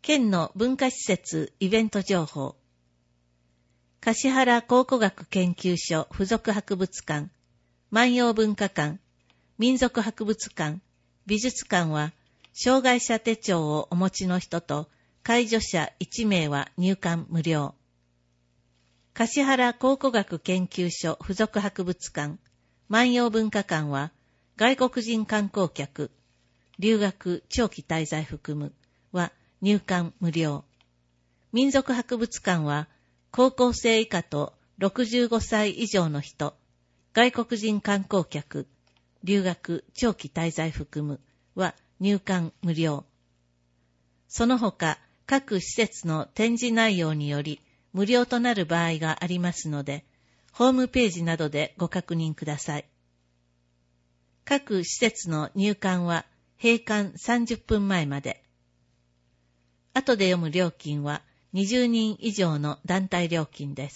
県の文化施設イベント情報。橿原考古学研究所附属博物館、万葉文化館、民族博物館、美術館は、障害者手帳をお持ちの人と介助者1名は入館無料。橿原考古学研究所附属博物館、万葉文化館は、外国人観光客、留学長期滞在含むは入館無料。民族博物館は、高校生以下と65歳以上の人、外国人観光客、留学長期滞在含むは入館無料。その他、各施設の展示内容により無料となる場合がありますので、ホームページなどでご確認ください。各施設の入館は閉館30分前まで。後で読む料金は20人以上の団体料金です。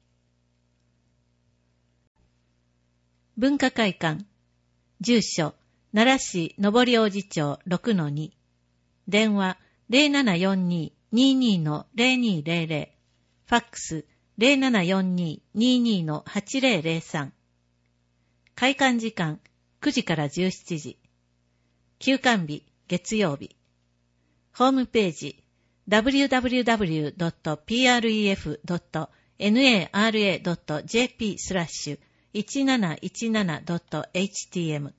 文化会館。住所、奈良市上り王子町 6-2。電話 0742-22-0200。ファックス 0742-22-8003。開館時間9時から17時。休館日月曜日。ホームページ www.pref.nara.jp/1717.htm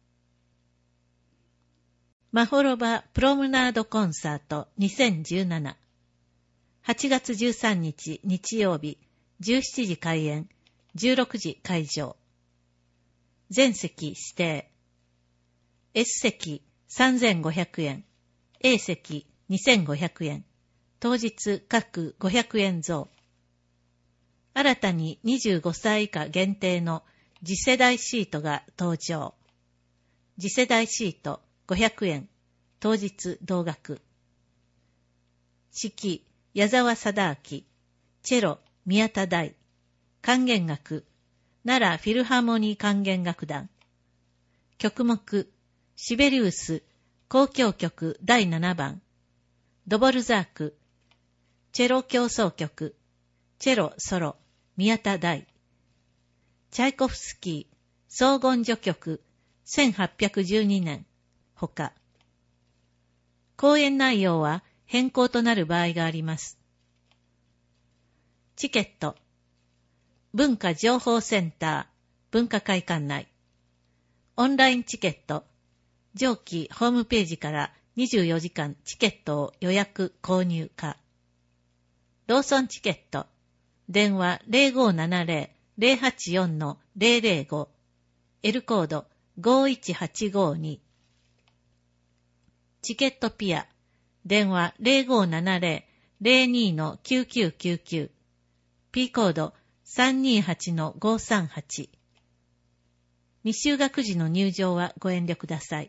まほろばプロムナードコンサート2017 8月13日日曜日17時開演16時会場。全席指定。S 席3500円、A 席2500円、当日各500円増。新たに25歳以下限定の次世代シートが登場。次世代シート500円、当日同額。指揮、矢沢貞明、チェロ、宮田大、管弦楽、奈良フィルハーモニー管弦楽団。曲目、シベリウス、交響曲第7番、ドボルザーク、チェロ協奏曲、チェロソロ、宮田大、チャイコフスキー、総言序曲、1812年、ほか。公演内容は変更となる場合があります。チケット、文化情報センター、文化会館内。オンラインチケット、上記ホームページから24時間チケットを予約購入可。ローソンチケット、電話 0570-084-005、L コード51852。チケットピア、電話 0570-02-9999、P コード328-538。未就学時の入場はご遠慮ください。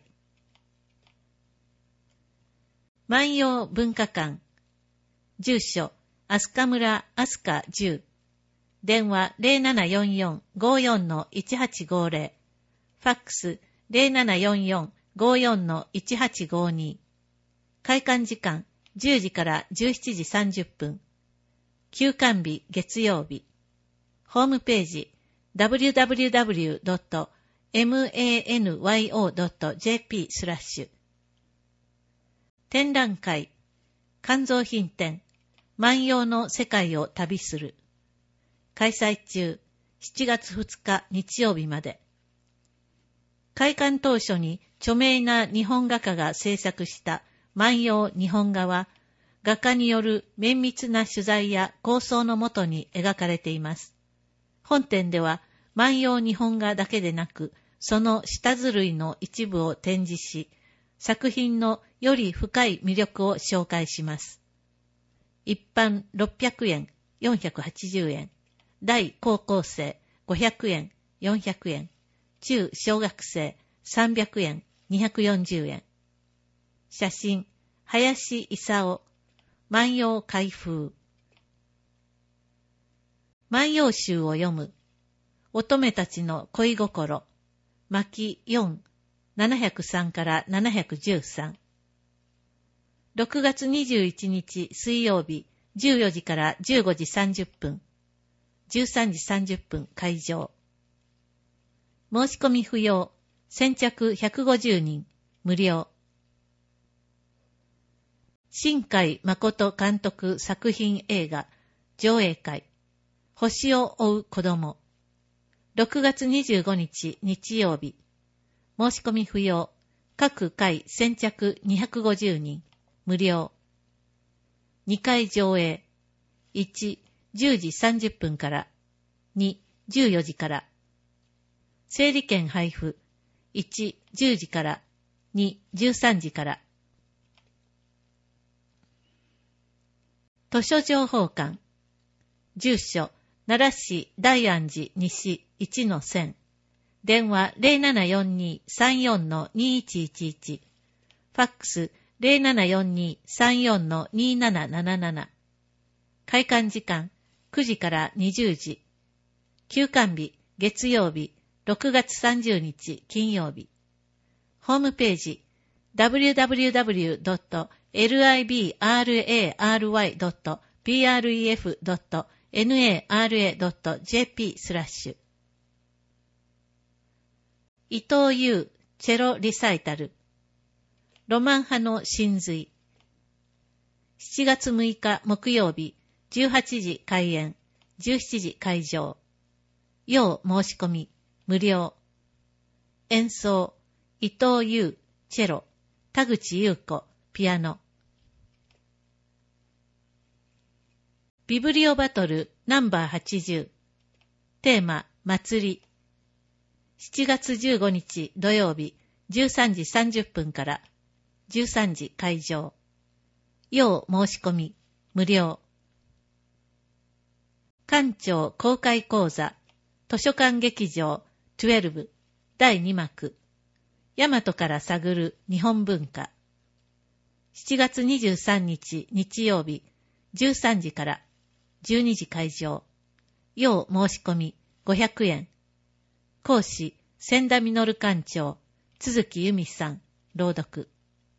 万葉文化館。住所、飛鳥村飛鳥10。電話 0744-54-1850。ファックス 0744-54-1852。開館時間10時から17時30分。休館日月曜日。ホームページ www.manyo.jp/ 展覧会、館蔵品展、万葉の世界を旅する。開催中、7月2日日曜日まで。開館当初に著名な日本画家が制作した万葉日本画は、画家による綿密な取材や構想のもとに描かれています。本展では万葉日本画だけでなく、その下づるいの一部を展示し、作品のより深い魅力を紹介します。一般600円、480円、大高校生500円、400円、中小学生300円、240円。写真、林勲、万葉開封。万葉集を読む。乙女たちの恋心。巻4、703から713。 6月21日水曜日14時から15時30分、13時30分会場。申し込み不要。先着150人。無料。新海誠監督作品映画上映会。星を追う子供。6月25日日曜日。申し込み不要。各回先着250人。無料。2回上映。1、10時30分から。2、14時から。整理券配布。1、10時から。2、13時から。図書情報館。住所、奈良市大安寺西 1-1000。電話 0742-34-2111。ファックス 0742-34-2777。開館時間9時から20時。休館日月曜日6月30日金曜日。ホームページ www.libry.pref.nara.jp/ 伊藤優チェロリサイタルロマン派の真髄7月6日木曜日18時開演17時会場要申し込み無料演奏伊藤優チェロ田口優子ピアノビブリオバトルナンバー80テーマ祭り7月15日土曜日13時30分から13時会場要申し込み無料館長公開講座図書館劇場12第2幕大和から探る日本文化7月23日日曜日13時から12時会場要申し込み500円講師千田実館長都築由美さん朗読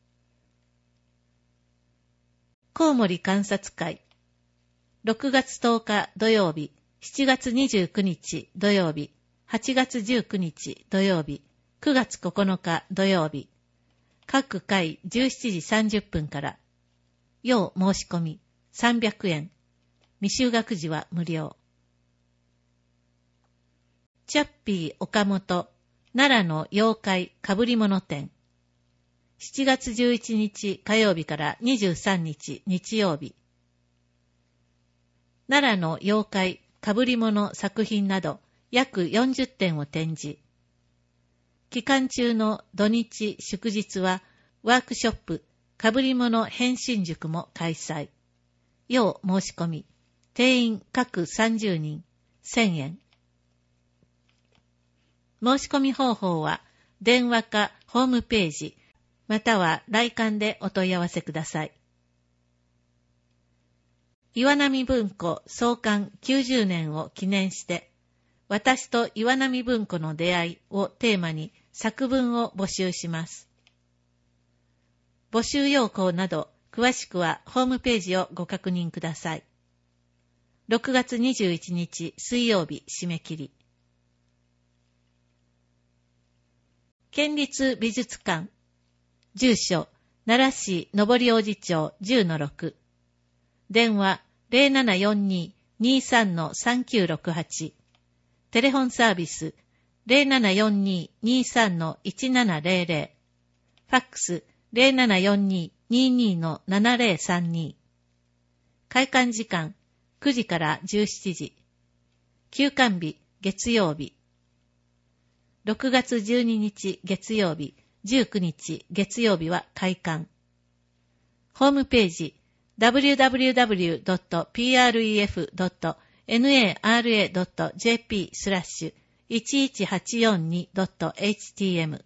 コウモリ観察会6月10日土曜日7月29日土曜日8月19日土曜日9月9日土曜日各回17時30分から要申し込み300円未就学時は無料チャッピー岡本奈良の妖怪かぶり物展7月11日火曜日から23日日曜日奈良の妖怪かぶり物作品など約40点を展示期間中の土日祝日はワークショップかぶり物変身塾も開催要申し込み定員各30人1000円申し込み方法は電話かホームページまたは来館でお問い合わせください。岩波文庫創刊90年を記念して私と岩波文庫の出会いをテーマに作文を募集します。募集要項など詳しくはホームページをご確認ください。6月21日水曜日締め切り県立美術館住所奈良市上り王子町 10-6 電話 0742-23-3968 テレフォンサービス 0742-23-1700 ファックス 0742-22-7032 開館時間9時から17時休館日月曜日6月12日月曜日、19日月曜日は開館。ホームページ www.pref.nara.jp/11842.htm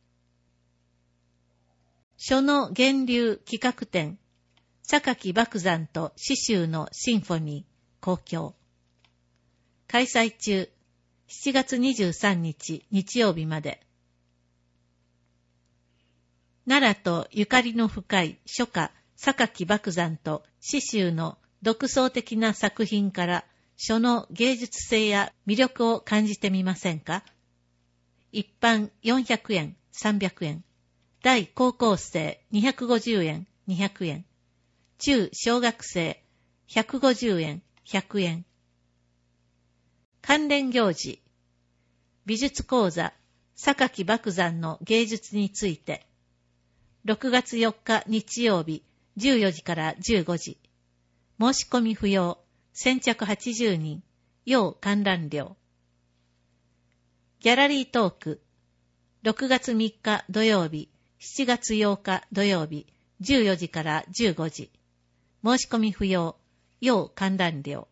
書の源流企画展榊莫山と詩集のシンフォニー公共開催中7月23日日曜日まで奈良とゆかりの深い書家榊莫山と詩集の独創的な作品から書の芸術性や魅力を感じてみませんか？一般400円、300円。大高校生250円、200円。中小学生150円、100円。関連行事。美術講座、榊莫山の芸術について。6月4日日曜日、14時から15時。申し込み不要。先着80人。要観覧料。ギャラリートーク。6月3日土曜日、7月8日土曜日、14時から15時。申し込み不要。要観覧料。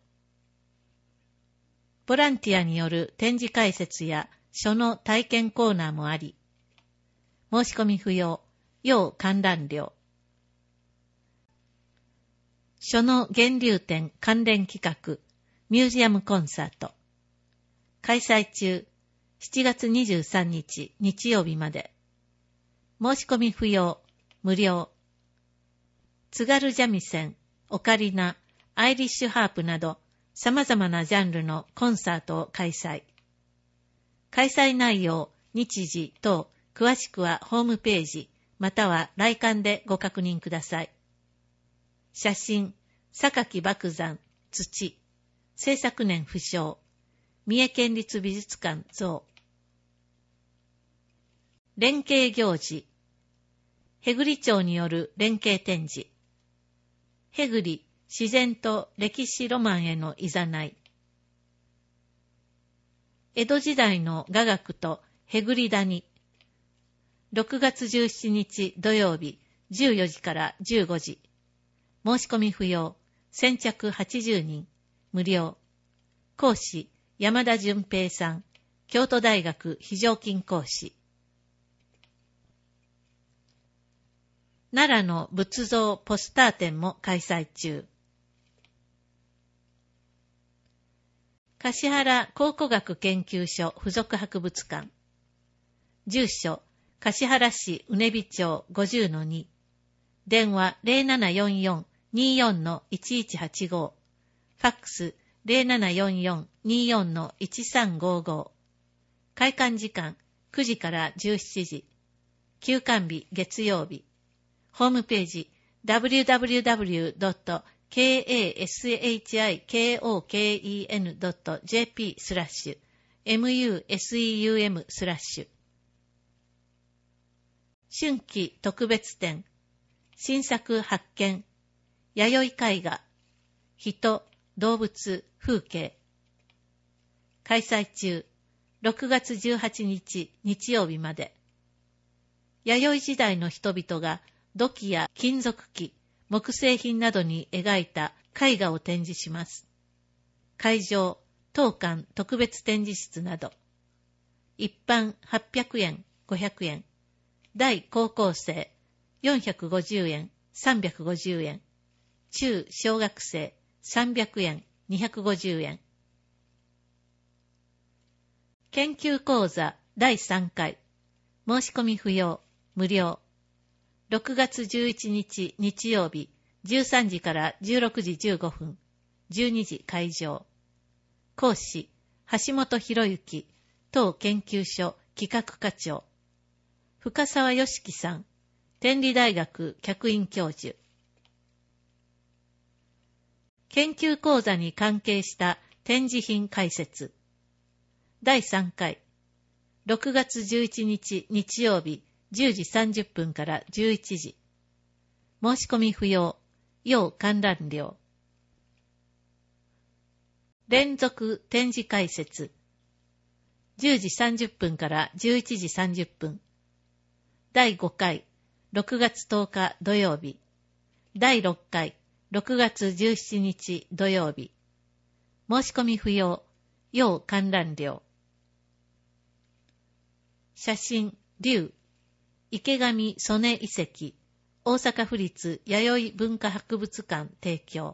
ボランティアによる展示解説や書の体験コーナーもあり、申し込み不要。要観覧料。書の源流展関連企画、ミュージアムコンサート。開催中、7月23日日曜日まで。申し込み不要、無料。津軽三味線、オカリナ、アイリッシュハープなど、様々なジャンルのコンサートを開催。開催内容、日時等、詳しくはホームページ、または来館でご確認ください。写真、榊莫山、土。制作年不詳。三重県立美術館像。連携行事。へぐり町による連携展示。へぐり、自然と歴史ロマンへのいざない。江戸時代の雅楽とへぐり谷。6月17日土曜日、14時から15時。申し込み不要。先着80人。無料。講師、山田純平さん。京都大学非常勤講師。奈良の仏像ポスター展も開催中。橿原考古学研究所附属博物館。住所、橿原市うねび町 50-2。電話 0744-24-1185。ファックス 0744-24-1355。開館時間9時から17時。休館日月曜日。ホームページ www.kashikoken.jp/museum/春季特別展新作発見弥生絵画人、動物、風景開催中6月18日日曜日まで弥生時代の人々が土器や金属器、木製品などに描いた絵画を展示します。会場、当館特別展示室など。一般800円、500円。大高校生450円、350円。中小学生300円、250円。研究講座第3回。申し込み不要、無料。6月11日日曜日、13時から16時15分、12時開場。講師、橋本博之、当研究所企画課長。深沢良樹さん、天理大学客員教授。研究講座に関係した展示品解説。第3回。6月11日日曜日、10時30分から11時。申し込み不要。要観覧料。連続展示解説。10時30分から11時30分。第5回、6月10日土曜日。第6回、6月17日土曜日。申し込み不要。要観覧料。写真、龍。池上曽根遺跡、大阪府立弥生文化博物館提供。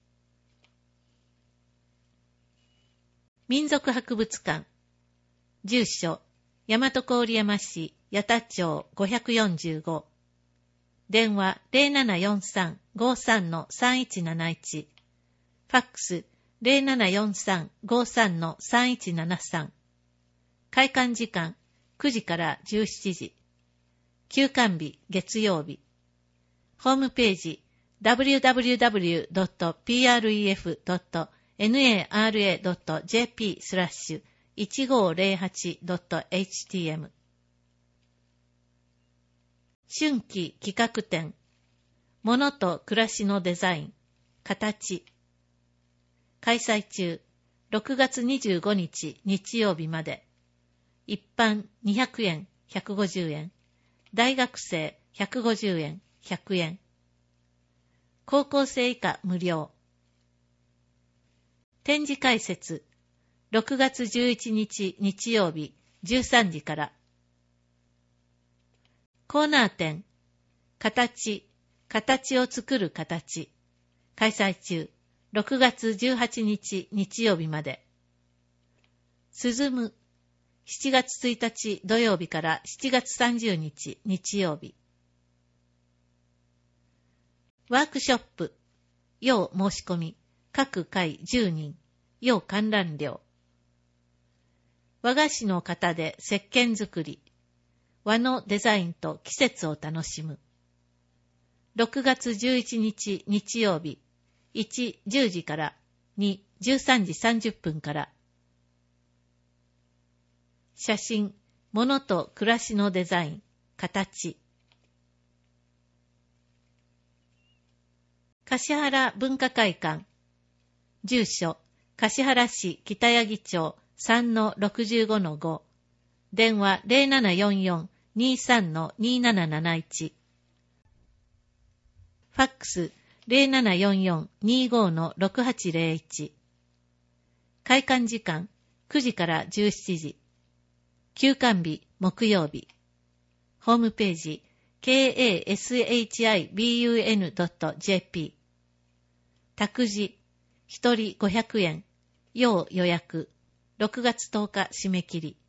民族博物館。住所、大和郡山市八田町545。 電話 0743-53-3171。ファックス 0743-53-3173。開館時間9時から17時。休館日月曜日。ホームページ www.pref.nara.jp/1508.htm。 春季企画展、物と暮らしのデザイン、形。開催中、6月25日日曜日まで。一般200円、150円。大学生150円、100円。高校生以下無料。展示開設、6月11日日曜日13時から。コーナー展、形を作る形。開催中、6月18日日曜日まで。進む、7月1日土曜日から7月30日日曜日。ワークショップ、要申し込み、各回10人、要観覧料。和菓子の型で石鹸作り。和のデザインと季節を楽しむ。6月11日日曜日、1、10時から、2、13時30分から。写真、物と暮らしのデザイン、形。橿原文化会館。住所、橿原市北八木町 3-65-5。電話 0744-23-2771。ファックス 0744-25-6801。開館時間9時から17時。休館日木曜日。ホームページ kashibun.jp。託児、1人500円。要予約。6月10日締め切り。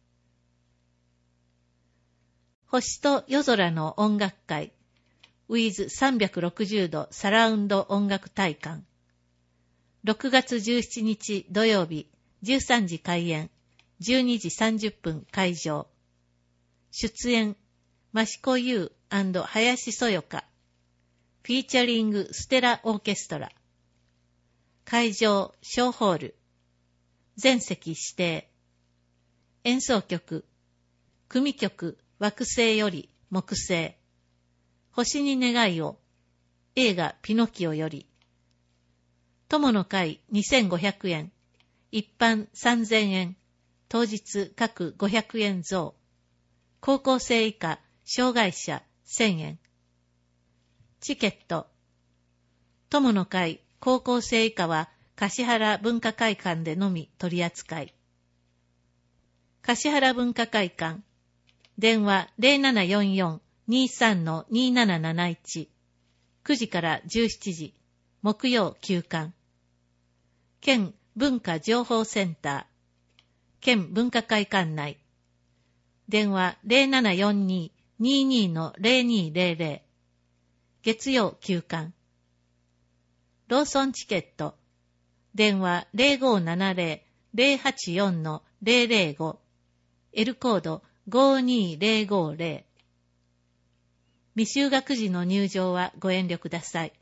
星と夜空の音楽会 with 360度サラウンド音楽体感。6月17日土曜日13時開演、12時30分会場。出演、益子優&林そよか。フィーチャリングステラオーケストラ。会場、小ホール。全席指定。演奏曲、組曲、惑星より木星。星に願いを。映画ピノキオより。友の会2500円。一般3000円。当日各500円増。高校生以下、障害者1000円。チケット。友の会高校生以下は橿原文化会館でのみ取り扱い。橿原文化会館。電話 0744-23-2771。9時から17時。木曜休館。県文化情報センター。県文化会館内。電話 0742-22-0200。月曜休館。ローソンチケット。電話 0570-084-005。L コード52050。未就学児の入場はご遠慮ください。